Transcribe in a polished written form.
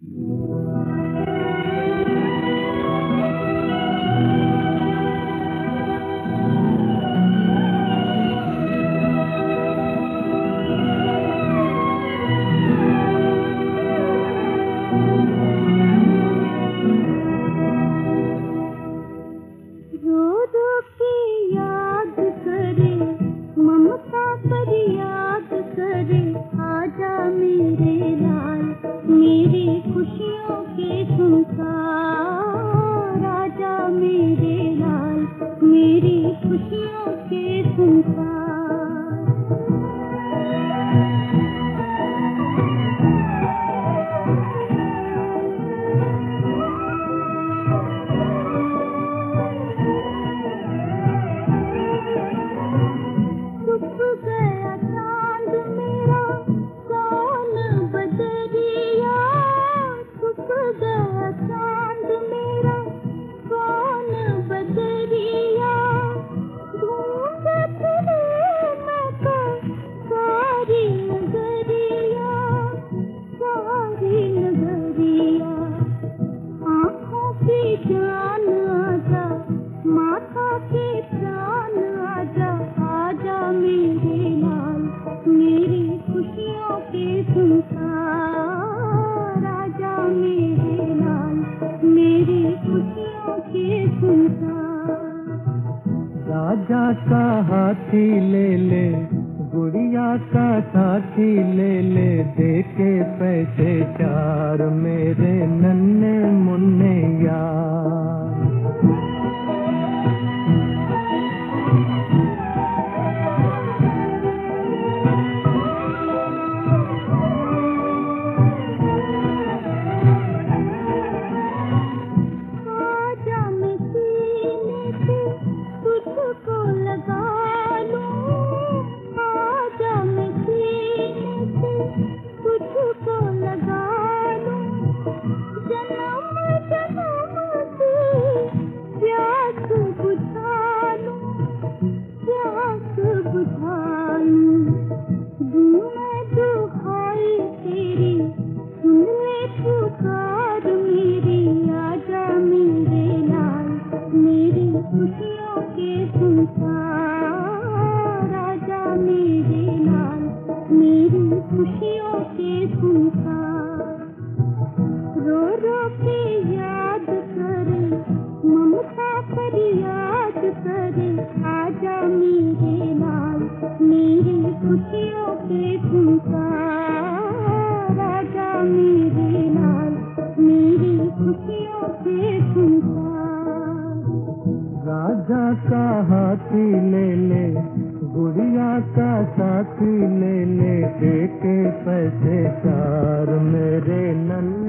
राजा का हाथी ले ले, गुड़िया का साथी ले ले, देके पैसे चार मेरे नन्हे मुन्ने यार। खुशियों के संसार रो रो के याद करे, ममता पर याद करे, आजा मेरे लाल मेरी खुशियों के संसार, आजा मेरे लाल मेरी खुशियों के संसार। राजा का हाथी ले ले, गुड़िया का साथी ले ले, देके पैसे चार मेरे नन्हे